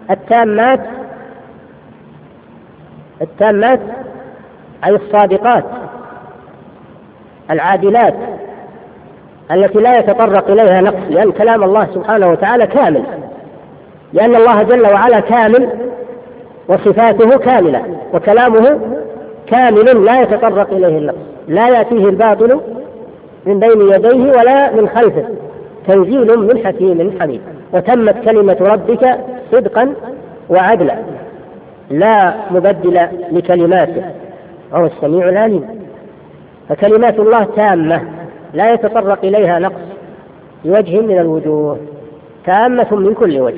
التامات أي الصادقات العادلات التي لا يتطرق إليها نقص، لأن كلام الله سبحانه وتعالى كامل، لأن الله جل وعلا كامل وصفاته كاملة وكلامه كامل لا يتطرق إليه النقص، لا يأتيه الباطل من بين يديه ولا من خلفه، تنزيل من حكيم حميد. وتمت كلمة ربك صدقا وعدلا لا مبدل لكلماته وهو السميع العليم. فكلمات الله تامة لا يتطرق إليها نقص بوجه من الوجوه، تامة من كل وجه،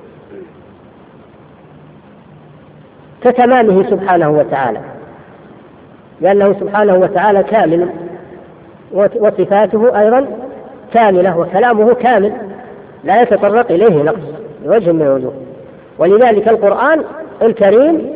كتمامه سبحانه وتعالى، لأنه سبحانه وتعالى كامل وصفاته أيضا كاملة وكلامه كامل لا يتطرق إليه نقص بوجه من الوجوه. ولذلك القرآن الكريم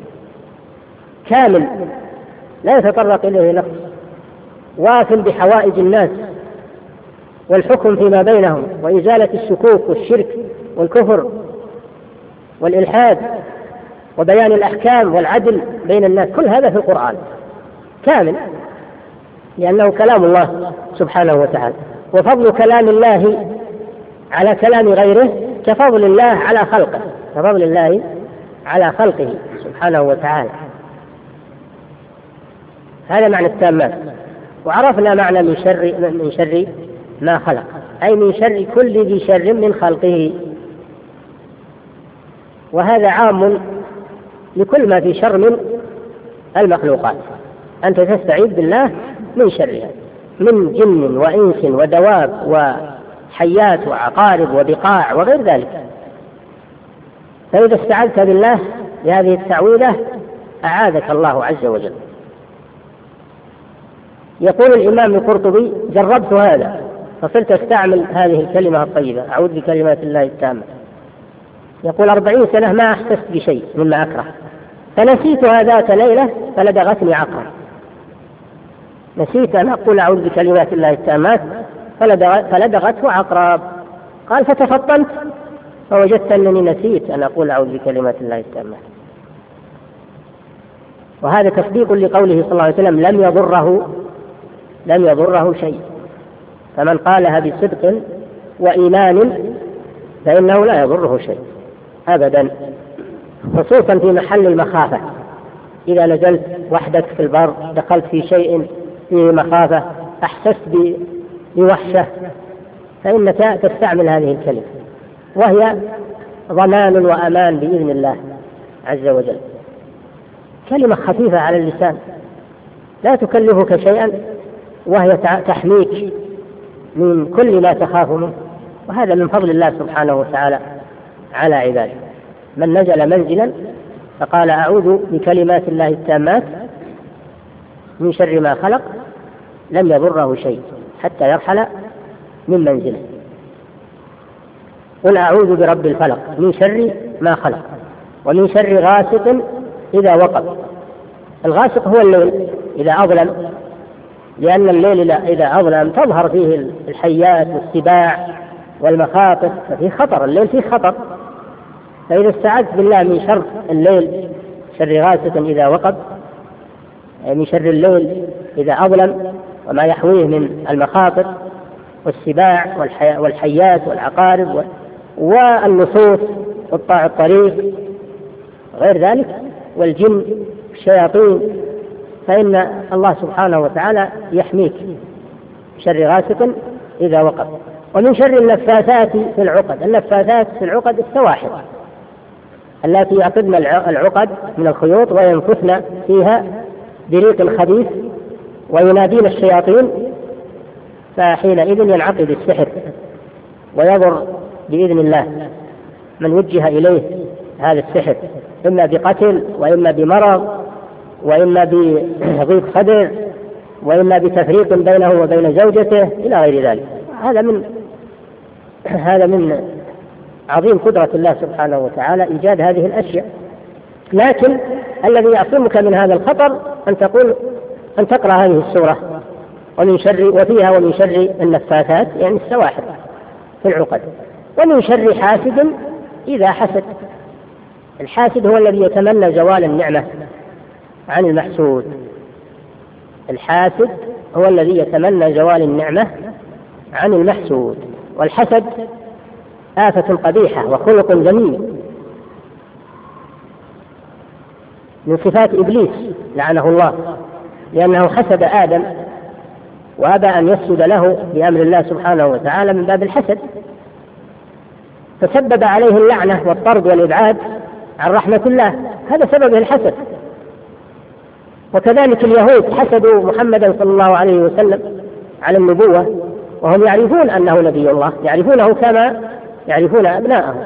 كامل لا يتطرق إليه نقص، واف بحوائج الناس والحكم فيما بينهم وإزالة الشكوك والشرك والكفر والإلحاد وبيان الأحكام والعدل بين الناس، كل هذا في القرآن كامل لأنه كلام الله سبحانه وتعالى. وفضل كلام الله على كلام غيره كفضل الله على خلقه، كفضل الله على خلقه سبحانه وتعالى. هذا معنى التامات. وعرفنا معنى من شر ما خلق، أي من شر كل ذي شر من خلقه، وهذا عام لكل ما في شر من المخلوقات، أنت تستعيذ بالله من شرها، من جن وإنس ودواب وحيات وعقارب وبقاع وغير ذلك. فإذا استعذت بالله بهذه التعويذة أعاذك الله عز وجل. يقول الإمام القرطبي: جربت هذا فصرت أستعمل هذه الكلمة الطيبة، أعوذ بكلمات الله التامة. يقول 40 سنة ما أحسست بشيء مما أكره، فنسيتها ذات ليلة فلدغتني عقرب. نسيت أن أقول أعوذ بكلمات الله التامات فلدغته عقرب. قال: فتفطنت فوجدت أنني نسيت أن أقول أعوذ بكلمات الله التامات. وهذا تصديق لقوله صلى الله عليه وسلم: لم يضره شيء. فمن قالها بصدق وإيمان فإنه لا يضره شيء أبدا، خصوصا في محل المخافة. إذا نزلت وحدك في البر، دخلت في شيء فيه مخافة، أحسست بوحشة، فإنك تستعمل هذه الكلمة، وهي ضمان وأمان بإذن الله عز وجل. كلمة خفيفة على اللسان لا تكلفك شيئا، وهي تحميك من كل ما تخاف منه، وهذا من فضل الله سبحانه وتعالى على عباده. من نزل منزلا فقال أعوذ بكلمات الله التامات من شر ما خلق لم يضره شيء حتى يرحل من منزله. قل أعوذ برب الفلق من شر ما خلق ومن شر غاسق إذا وقب. الغاسق هو الليل إذا أظلم، لأن الليل إذا أظلم تظهر فيه الحيات والسباع والمخاطر، ففيه خطر، الليل فيه خطر. فإذا استعذت بالله من شر الليل، شر غاسق إذا وقب، من شر الليل إذا أظلم وما يحويه من المخاطر والسباع والحيات والعقارب والنصوص قطاع الطريق غير ذلك والجن الشياطين، فإن الله سبحانه وتعالى يحميك شر غاسق إذا وقب. ومن شر النفاثات في العقد. النفاثات في العقد السواحر التي يعقدن العقد من الخيوط وينفثن فيها بريق خبيث وينادين الشياطين، فحينئذ ينعقد السحر ويضر بإذن الله من وجه إليه هذا السحر، إما بقتل وإما بمرض وإما بضيق صدر وإما بتفريق بينه وبين زوجته إلى غير ذلك. هذا من عظيم قدرة الله سبحانه وتعالى إيجاد هذه الأشياء. لكن الذي يعصمك من هذا الخطر أن تقرأ هذه السورة وفيها ومن شر النفاثات يعني السواحر في العقد، ومن شر حاسد إذا حسد. الحاسد هو الذي يتمنى زوال النعمة عن المحسود. الحاسد هو الذي يتمنى زوال النعمة عن المحسود. والحسد آفة قبيحة وخلق ذميم من صفات إبليس لعنه الله، لأنه حسد آدم وأبى أن يسجد له بأمر الله سبحانه وتعالى من باب الحسد، فسبب عليه اللعنة والطرد والإبعاد عن رحمة الله، هذا سببه الحسد. وكذلك اليهود حسدوا محمدا صلى الله عليه وسلم على النبوة وهم يعرفون أنه نبي الله، يعرفونه كما يعرفون أبناءهم،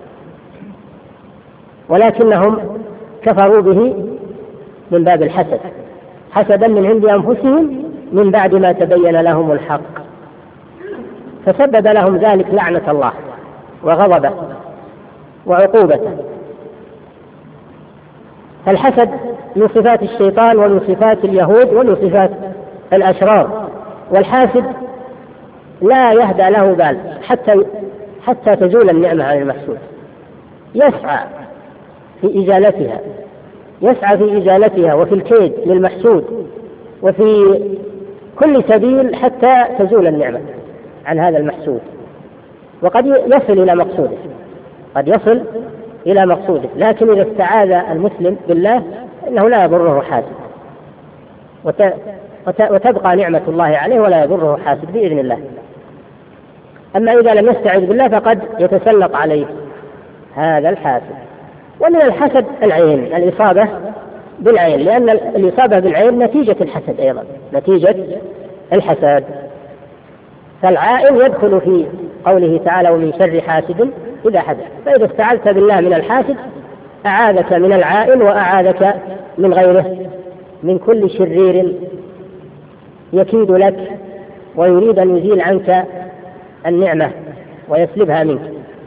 ولكنهم كفروا به من باب الحسد، حسدا من عند أنفسهم من بعد ما تبين لهم الحق، فسبب لهم ذلك لعنة الله وغضبه وعقوبته. فالحسد من صفات الشيطان ومن صفات اليهود ومن صفات الأشرار، والحاسد لا يهدى له بال حتى تزول النعمة عن المحسود، يسعى في إزالتها وفي الكيد للمحسود وفي كل سبيل حتى تزول النعمة عن هذا المحسود. وقد يصل إلى مقصوده، لكن إذا استعاذ المسلم بالله إنه لا يضره حاسد، وتبقى نعمة الله عليه ولا يضره حاسد بإذن الله. أما إذا لم يستعذ بالله فقد يتسلط عليه هذا الحاسد. ومن الحسد العين، الإصابة بالعين، لأن الإصابة بالعين نتيجة الحسد أيضا، نتيجة الحسد. فالعائن يدخل في قوله تعالى ومن شر حاسد إذا حسد، فإذا استعذت بالله من الحاسد أعاذك من العائن وأعاذك من غيره، من كل شرير يكيد لك ويريد أن يزيل عنك النعمة ويسلبها منك.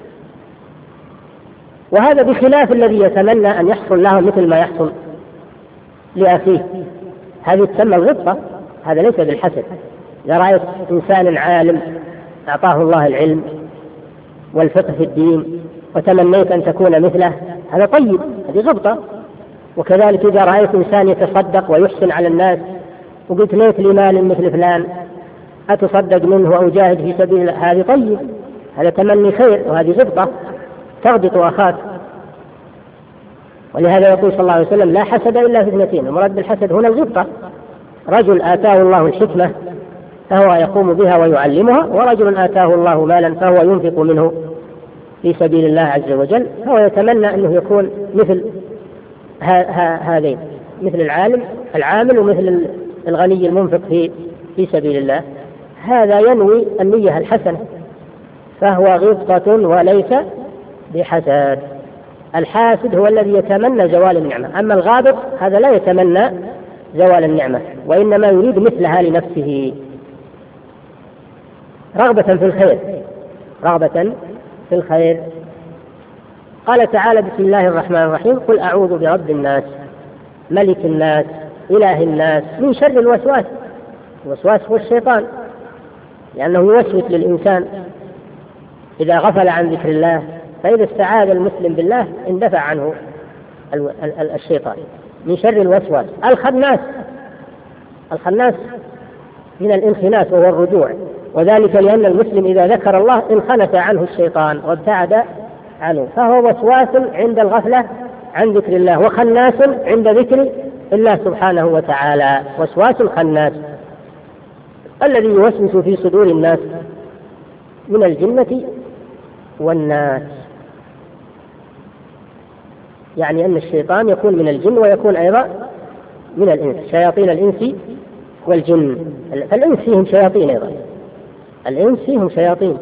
وهذا بخلاف الذي يتمنى أن يحصل له مثل ما يحصل لأخيه، هذه تسمى الغبطة، هذا ليس بالحسد. إذا رأيت إنسان عالم أعطاه الله العلم والفقه في الدين وتمنيت أن تكون مثله، هذا طيب، هذه غبطة. وكذلك إذا رأيت إنسان يتصدق ويحسن على الناس وقلت ليت لي مال مثل فلان أتصدق منه أو جاهد في سبيل الله، هذه طيب، هذا تمني خير، وهذه غبطة تغبط أخاك. ولهذا يقول صلى الله عليه وسلم لا حسد إلا في اثنتين، المراد بالحسد هنا الغبطة، رجل آتاه الله الحكمة فهو يقوم بها ويعلمها، ورجل آتاه الله مالا فهو ينفق منه في سبيل الله عز وجل، فهو يتمنى أنه يكون مثل هذين، مثل العامل ومثل الغني المنفق في سبيل الله. هذا ينوي النية الحسنة، فهو غبطة وليس بحسد. الحاسد هو الذي يتمنى زوال النعمة، أما الغابط هذا لا يتمنى زوال النعمة، وإنما يريد مثلها لنفسه رغبة في الخير. قال تعالى بسم الله الرحمن الرحيم قل أعوذ برب الناس ملك الناس إله الناس من شر الوسواس. الوسواس هو الشيطان، لأنه يوسوس للإنسان إذا غفل عن ذكر الله، فإذا استعاذ المسلم بالله اندفع عنه الشيطان. من شر الوسواس. الخناس من الانخناس وهو الرجوع، وذلك لأن المسلم إذا ذكر الله انخنس عنه الشيطان وابتعد عنه، فهو وسواس عند الغفلة عن ذكر الله، وخناس عند ذكر الله سبحانه وتعالى. وسواس الخناس الذي يوسوس في صدور الناس من الجنة والناس، يعني أن الشيطان يكون من الجن ويكون أيضا من الإنس، شياطين الإنس والجن. فالإنس فيهم شياطين أيضا، الإنس فيهم شياطين،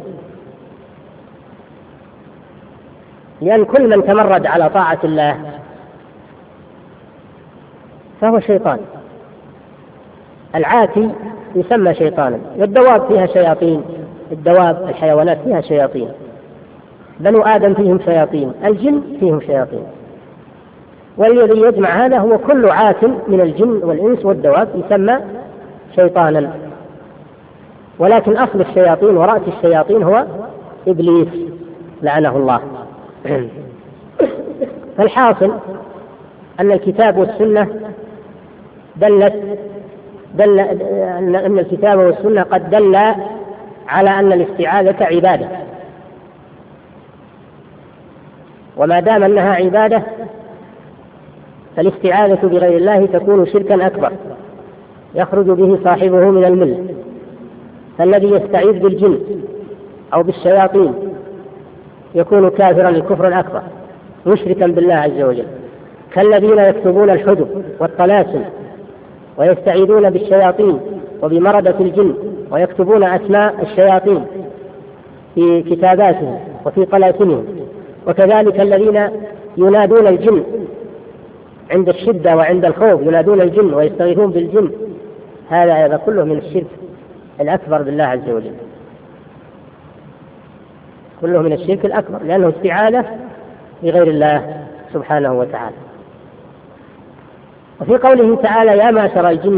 لأن كل من تمرد على طاعة الله فهو شيطان. العاتي يسمى شيطانا، والدواب فيها شياطين، الدواب الحيوانات فيها شياطين، بنو آدم فيهم شياطين، الجن فيهم شياطين. والذي يجمع هذا هو كل عات من الجن والإنس والدواب يسمى شيطانا. ولكن أصل الشياطين ورأس الشياطين هو إبليس لعنه الله. فالحاصل أن الكتاب والسنة أن الكتاب والسنة قد دل على أن الاستعاذة عبادة، وما دام أنها عبادة فالاستعاذة بغير الله تكون شركا أكبر يخرج به صاحبه من الملة. فالذي يستعيذ بالجن أو بالشياطين يكون كافرا الكفر الأكبر مشركا بالله عز وجل، كالذين يكتبون الحجب والطلاسم ويستعيذون بالشياطين وبمردة الجن ويكتبون أسماء الشياطين في كتاباتهم وفي طلاسمهم، وكذلك الذين ينادون الجن عند الشدة وعند الخوف، ينادون الجن ويستغيثون بالجن. هذا كله من الشرك الأكبر بالله عز وجل، كله من الشرك الأكبر، لأنه استعاذة بغير الله سبحانه وتعالى. وفي قوله تعالى: يا معشر الجن